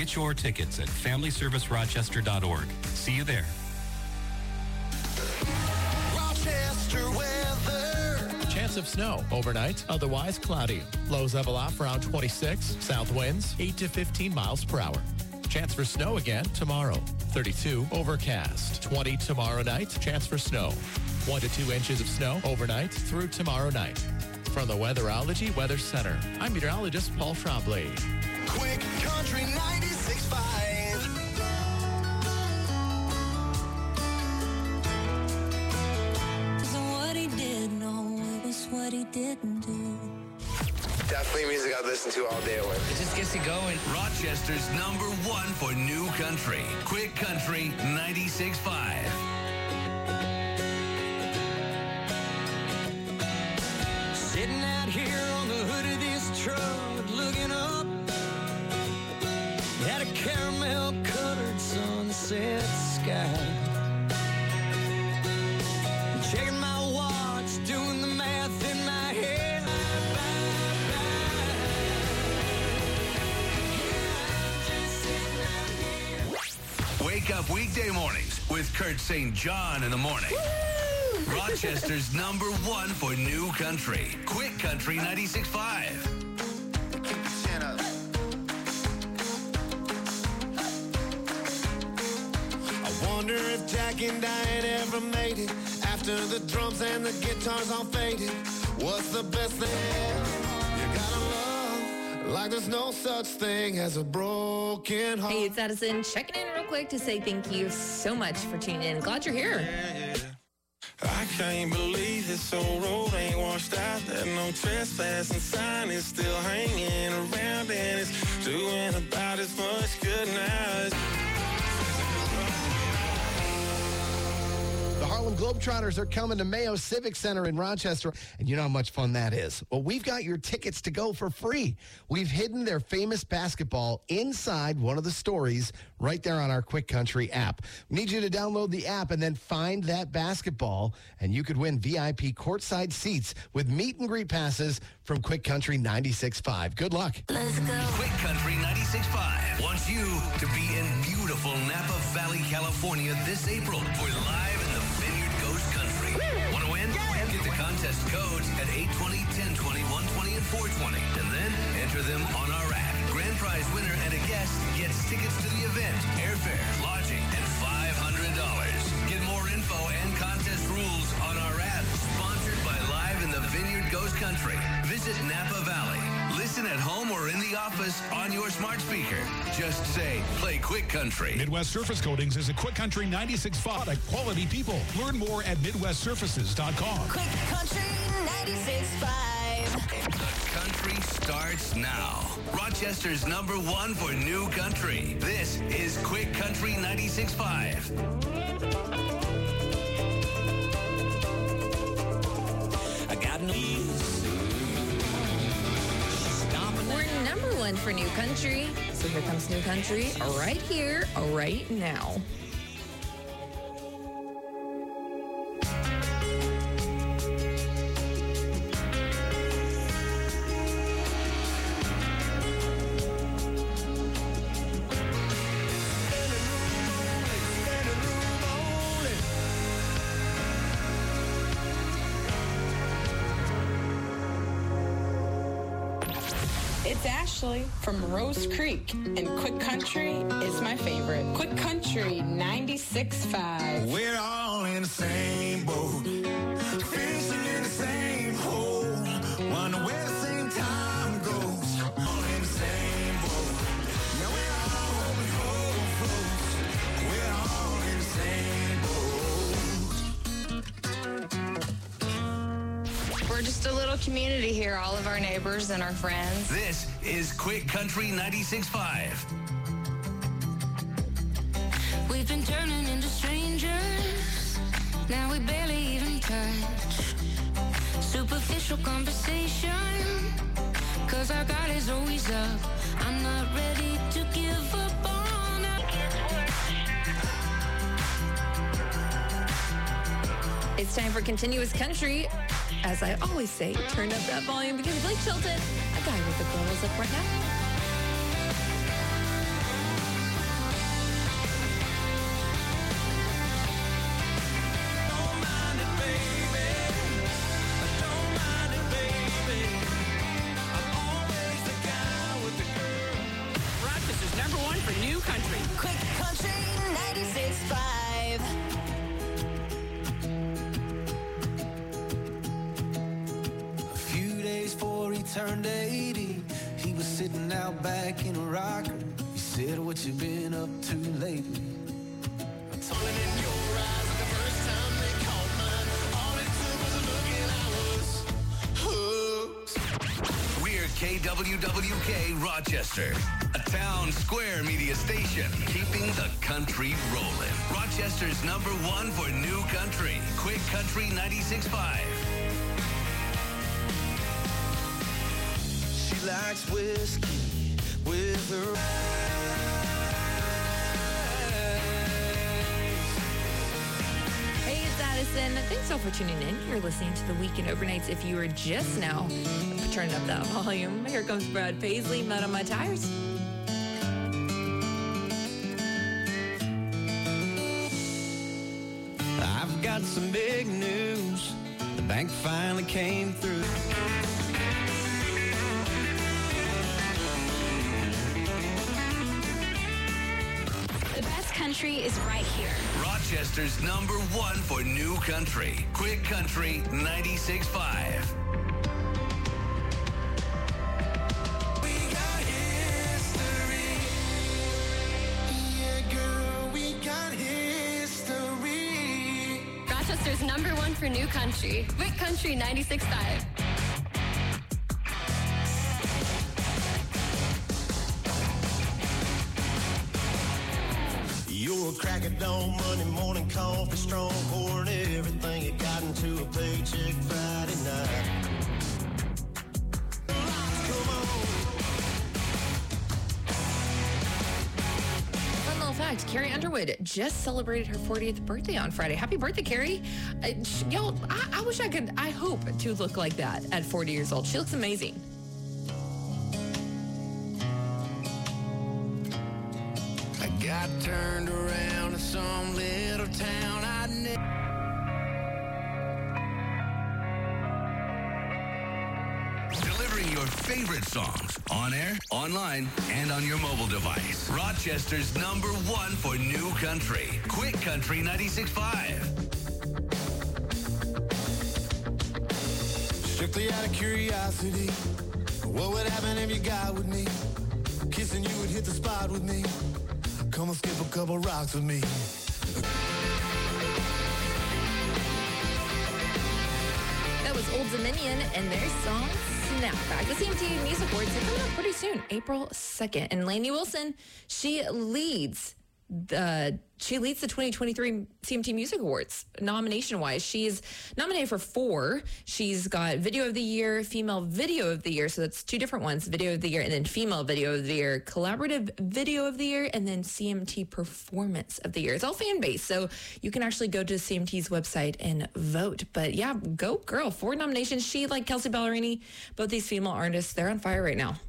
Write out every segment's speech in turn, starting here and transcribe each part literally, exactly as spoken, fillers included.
Get your tickets at family service rochester dot org. See you there. Rochester weather. Chance of snow overnight, otherwise cloudy. Lows level off around twenty-six. South winds eight to fifteen miles per hour. Chance for snow again tomorrow. thirty-two overcast. twenty tomorrow night. Chance for snow. one to two inches of snow overnight through tomorrow night. From the Weatherology Weather Center, I'm meteorologist Paul Trombley. Quick Country ninety-six point five. What he did, no, it was what he didn't do. Definitely music I'd listen to all day at work. It just gets you going. Rochester's number one for new country. Quick Country ninety-six point five. Sitting out here on the hood of this truck, looking up at a caramel-colored sunset sky. Checking my watch, doing the math in my head. Wake up weekday mornings with Kurt Saint John in the morning. Woo! Rochester's number one for new country. Quick Country ninety-six point five. I wonder if Jack and Diane ever made it after the drums and the guitars all faded. What's the best thing? You gotta love like there's no such thing as a broken heart. Hey, it's Addison checking in real quick to say thank you so much for tuning in. Glad you're here. Yeah, yeah. I can't believe this old road ain't washed out. That no trespassing sign is still hanging around, and it's doing about as much good now as... The Harlem Globetrotters are coming to Mayo Civic Center in Rochester, and you know how much fun that is. Well, we've got your tickets to go for free. We've hidden their famous basketball inside one of the stories right there on our Quick Country app. We need you to download the app and then find that basketball, and you could win V I P courtside seats with meet and greet passes from Quick Country ninety-six point five. Good luck. Let's go. Quick Country ninety-six point five wants you to be in beautiful Napa Valley, California this April for Live in the Vineyard Ghost Country. Want to win? Yeah. Get the contest codes at eight twenty, ten twenty, one twenty, and four twenty, and then enter them on our app. Grand prize winner and a guest gets tickets to the event, airfare, lodging, and five hundred dollars. Get more info and contest rules on our app. Sponsored by Live in the Vineyard Ghost Country. Visit Napa Valley. Listen at home or in the office on your smart speaker. Just say, play Quick Country. Midwest Surface Coatings is a Quick Country ninety-six point five quality people. Learn more at midwest surfaces dot com. Quick Country ninety-six point five. The country starts now. Rochester's number one for new country. This is Quick Country ninety-six point five. I got no We're number one for new country. So here comes new country right here, right now. It's Ashley from Rose Creek, and Quick Country is my favorite. Quick Country ninety-six point five. We're all in the same boat, fishing in the same hole, wonder where the same time goes. All in the same boat. Yeah, we're all hoping for floats. We're all in the same boat. We're just a little community here, all of our neighbors and our friends. This is Quick Country ninety-six point five. We've been turning into strangers. Now we barely even touch. Superficial conversation. Cause our guard is always up. I'm not ready to give up on us. It's time for Continuous Country. As I always say, turn up that volume because Blake Shelton, a guy with the girls up right now. for new country. Quick Country ninety-six point five. A few days before he turned eighty, he was sitting out back in a rocker. He said, "What you been up to lately?" I told him, in your eyes like the first time they caught mine. All it took was a look and I was hooked. We're K W W K Rochester, a town square media station, keeping the country rolling. Rochester's number one for new country. Quick Country ninety-six point five. She likes whiskey with her Hey, it's Addison. Thanks all for tuning in. You're listening to the Weekend Overnights. If you are just now turning up that volume, here comes Brad Paisley, Mud on My Tires. I've got some big news. The bank finally came through. The best country is right here. Rochester's number one for new country. Quick Country ninety-six point five. Rochester's number one for new country. Quick Country ninety-six point five. You're a crack at dawn, Monday morning coffee, strong pouring everything you got into a paycheck Friday night. Fun little fact, Carrie Underwood just celebrated her fortieth birthday on Friday. Happy birthday, Carrie. Uh, sh- y'all, I-, I wish I could, I hope to look like that at forty years old. She looks amazing. I got turned around in some little town I knew. Delivering your favorite songs on air, online, and on your mobile device. Rochester's number one for new country. Quick Country ninety-six point five. Strictly out of curiosity, what would happen if you got with me? Kissing you would hit the spot with me. Come and skip a couple rocks with me. That was Old Dominion and their song Snapback. The C M T Music Awards are coming up pretty soon, April second. And Lainey Wilson, she leads the she leads the twenty twenty-three C M T Music Awards nomination-wise. She's nominated for four. She's got Video of the Year, Female Video of the Year, so that's two different ones, Video of the Year and then Female Video of the Year, Collaborative Video of the Year, and then C M T Performance of the Year. It's all fan-based, so you can actually go to C M T's website and vote. But yeah, go girl, four nominations. She, like Kelsey Ballerini, both these female artists, they're on fire right now.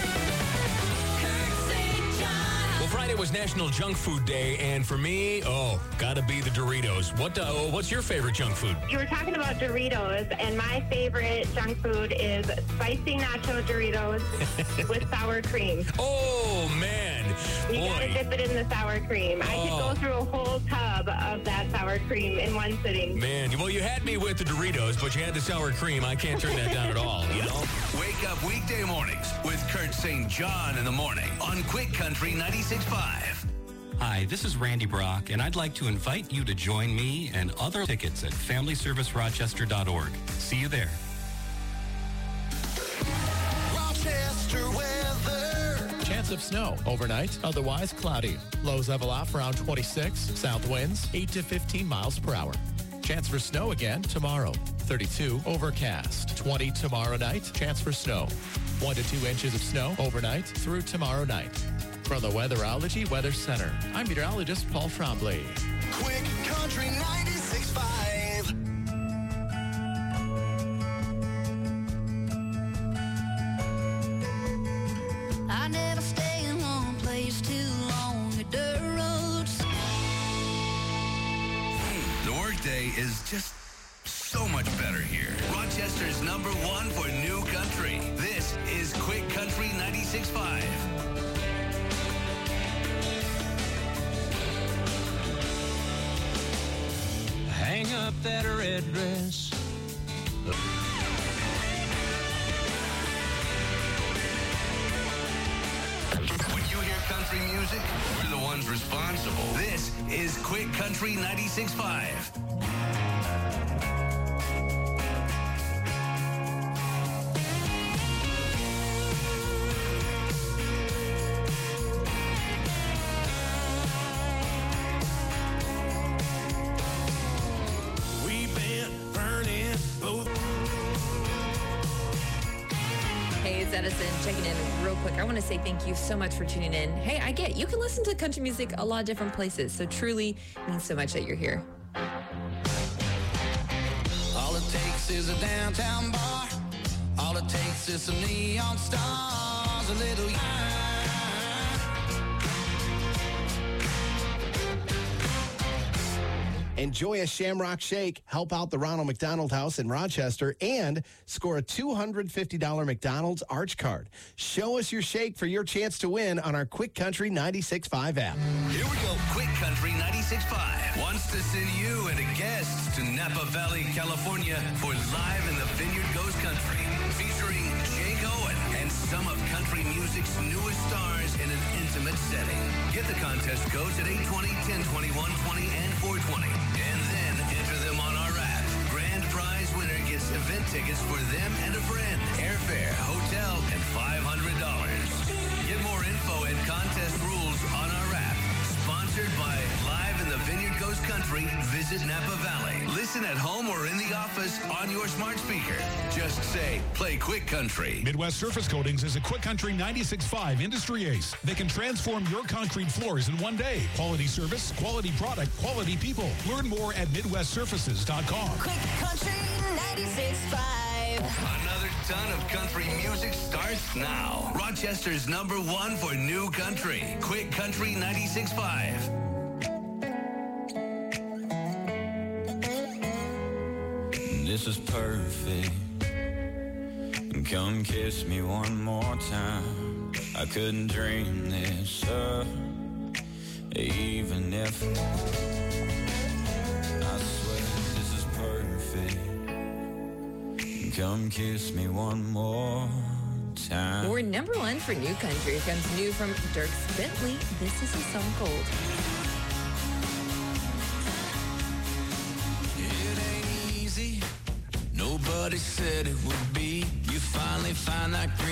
Well, Friday was National Junk Food Day, and for me, oh, gotta be the Doritos. What? Uh, what's your favorite junk food? You were talking about Doritos, and my favorite junk food is spicy nacho Doritos with sour cream. Oh, man. You Boy. gotta dip it in the sour cream. I could Oh. go through a whole tub of that sour cream in one sitting. Man, well, you had me with the Doritos, but you had the sour cream. I can't turn that down at all, you know? Wake up weekday mornings with Kurt Saint John in the morning on Quick Country ninety-six point five. Hi, this is Randy Brock, and I'd like to invite you to join me and other tickets at family service rochester dot org. See you there. Rochester weather. Chance of snow overnight, otherwise cloudy. Lows level off around twenty-six. South winds eight to fifteen miles per hour. Chance for snow again tomorrow. thirty-two overcast. twenty tomorrow night. Chance for snow. one to two inches of snow overnight through tomorrow night. From the Weatherology Weather Center, I'm meteorologist Paul Trombley. Quick Country ninety-six point five. I never stay in one place too long. The dirt roads. The workday is just so much better here. Rochester's number one for new country. This is Quick Country ninety-six point five. at her address. When you hear country music, we're the ones responsible. This is Quick Country ninety-six point five. We've been burning both. Hey, it's Edison checking in real quick. I want to say thank you so much for tuning in. Hey, I get you can listen to country music a lot of different places, so truly means so much that you're here. All it takes is a downtown bar. All it takes is some neon stars, a little yarn. Enjoy a Shamrock Shake, help out the Ronald McDonald House in Rochester, and score a two hundred fifty dollars McDonald's Arch Card. Show us your shake for your chance to win on our Quick Country ninety-six point five app. Here we go. Quick Country ninety-six point five wants to send you and a guest to Napa Valley, California for Live in the Vineyard Goes Country, featuring Jake Owen and some of country music's newest stars in an intimate setting. Get the contest codes at eight twenty, ten twenty, one twenty, and four twenty. And then enter them on our app. Grand prize winner gets event tickets for them and a friend, airfare, hotel, and five hundred dollars. Get more info and contest rules on our app. Sponsored by Live in the Vineyard Goes Country. Visit Napa Valley. Listen at home or in the office on your smart speaker. Just say, play Quick Country. Midwest Surface Coatings is a Quick Country ninety-six point five industry ace. They can transform your concrete floors in one day. Quality service, quality product, quality people. Learn more at midwest surfaces dot com. Quick Country ninety-six point five. Another ton of country music starts now. Rochester's number one for new country. Quick Country ninety-six point five. This is perfect. Come kiss me one more time. I couldn't dream this up, even if I swear this is perfect. Come kiss me one more time. We're number one for new country. Here comes new from Dierks Bentley. This is a song called It ain't easy. Nobody said it would be. You finally find that green